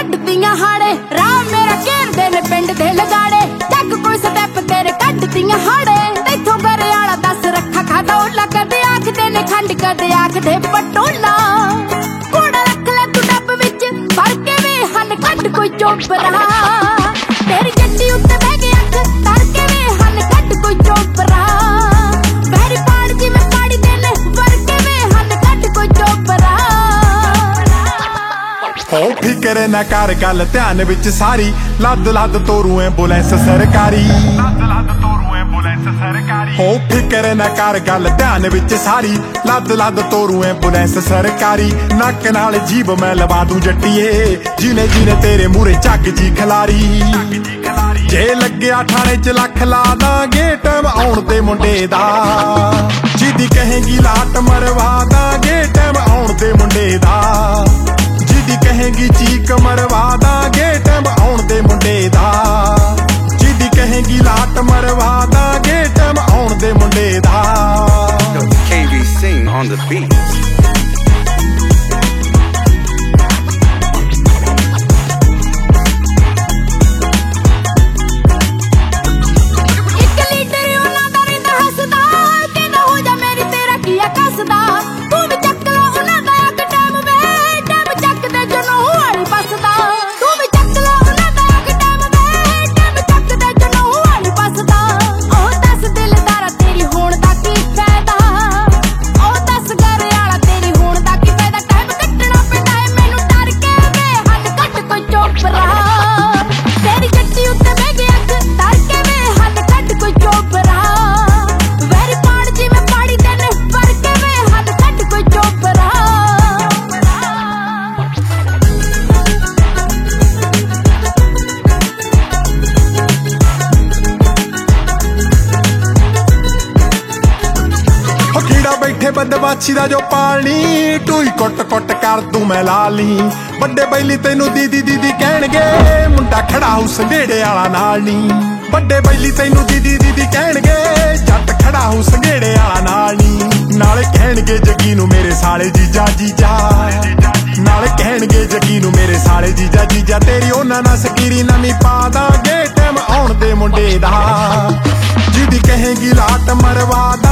ਕੱਢਦੀਆਂ ਹਾੜੇ ਰਾਹ ਮੇਰਾ ਘੇਰਦੇ ਨੇ ਪਿੰਡ ਦੇ ਲਗਾੜੇ ਜੱਗ ਕੋਈ ਸਟੈਪ ਤੇਰੇ ਕੱਢਦੀਆਂ ਹਾੜੇ ਤੈਥੋਂ ਗਰੇ ਵਾਲਾ ਦੱਸ ਰੱਖਾ ਖਾਦਾ ਉਹ ਕਦੇ ਆਖਦੇ ਨੇ ਖੰਡ ਕਦੇ ਆਖਦੇ ਪਟੋਲਾ ਕੋੜਾ ਰੱਖ ਲੈ ਤੂੰ ਡੱਬ ਵਿੱਚ ਭਰ ਕੇ ਵੇ ਹਨ ਕੱਢ ਕੋਈ ਚੋਪਰਾ ਤੇਰੀ ਜੱਟੀ ਉੱਤੇ ਬਹਿ ਕੇ ਅੱਖ ਤਰ ਕੇ ਵੇ ਹਨ ਕੱਢ ਕੋਈ ਚੋਪਰਾ ਵੈਰੀ ਪਾੜ ਜਿਵੇਂ ਪਾੜੀ ਦੇ ਨੇ ਵਰ ਕੇ ਵੇ ਹਨ ਕੱਢ ਕੋਈ ਚੋਪਰਾ ਹੋ ਫਿਕਰ ਨਾ ਕਰ ਗੱਲ ਧਿਆਨ ਵਿੱਚ ਸਾਰੀ ਲੱਦ ਲੱਦ ਤੋਰੂ ਐਂਬੂਲੈਂਸ ਸਰਕਾਰੀ ਹੋ ਫਿਕਰ ਨਾ ਕਰ ਗੱਲ ਧਿਆਨ ਵਿੱਚ ਸਾਰੀ ਲੱਦ ਲੱਦ ਤੋਰੂ ਐਂਬੂਲੈਂਸ ਸਰਕਾਰੀ ਨੱਕ ਨਾਲ ਜੀਬ ਮੈਂ ਲਵਾ ਦੂੰ ਜੱਟੀਏ ਜਿਨੇ ਜਿਨੇ ਤੇਰੇ ਮੂਰੇ ਝੱਗ ਜੀ ਖਿਲਾਰੀ ਜੇ ਲੱਗਿਆ ਥਾਣੇ 'ਚ ਲੱਖ ਲਾ ਦਾਂਗੇ ਟਾਈਮ ਆਉਣ ਦੇ ਮੁੰਡੇ ਦਾ ਜਿਹਦੀ ਕਹੇਗੀ ਲਾਟ ਮਰਵਾ ਦਾਂਗੇ ਟਾਈਮ ਆਉਣ ਦੇ ਮੁੰਡੇ ਦਾ ਜਿਹਦੀ ਕਹੇਗੀ ਚੀਕ ਮਰਵਾ ਦਾਂਗੇ ਟਾਈਮ ਆਉਣ ਦੇ ਮੁੰਡੇ ਦਾ ਜਿਹਦੀ ਕਹੇਗੀ ਲਾਟ ਮਰਵਾ ਦਾਂਗੇ ਟਾਈਮ ਆਉਣ ਦੇ ਮੁੰਡੇ ਦਾ KV Sing on the beat. ਬੈਠੇ ਬਦਮਾਸ਼ੀ ਦਾ ਜੋ ਪਾਲਣੀ ਟੂਈ ਕੁੱਟ ਕੁੱਟ ਕਰ ਦੂੰ ਮੈਂ ਲਾਲੀ ਵੱਡੇ ਬੈਲੀ ਤੈਨੂੰ ਦੀਦੀ ਦੀਦੀ ਕਹਿਣਗੇ ਮੁੰਡਾ ਖੜਾ ਹੋ ਸੰਘੇੜੇ ਵਾਲਾ ਨਾਲ ਨੀ ਵੱਡੇ ਬੈਲੀ ਤੈਨੂੰ ਦੀਦੀ ਦੀਦੀ ਕਹਿਣਗੇ ਜੱਟ ਖੜਾ ਹੋ ਸੰਘੇੜੇ ਵਾਲਾ ਨਾਲ ਨੀ ਨਾਲੇ ਕਹਿਣਗੇ ਜੱਗੀ ਨੂੰ ਮੇਰੇ ਸਾਲੇ ਜੀਜਾ ਜੀਜਾ ਨਾਲੇ ਕਹਿਣਗੇ ਜੱਗੀ ਨੂੰ ਮੇਰੇ ਸਾਲੇ ਜੀਜਾ ਜੀਜਾ ਤੇਰੀ ਉਹਨਾਂ ਨਾਲ ਸਕੀਰੀ ਨਵੀਂ ਪਾ ਦਾਂਗੇ ਟਾਈਮ ਆਉਣ ਦੇ ਮੁੰਡੇ ਦਾ ਜਿਹਦੀ ਕਹੇਗੀ ਲਾਟ ਮਰਵਾ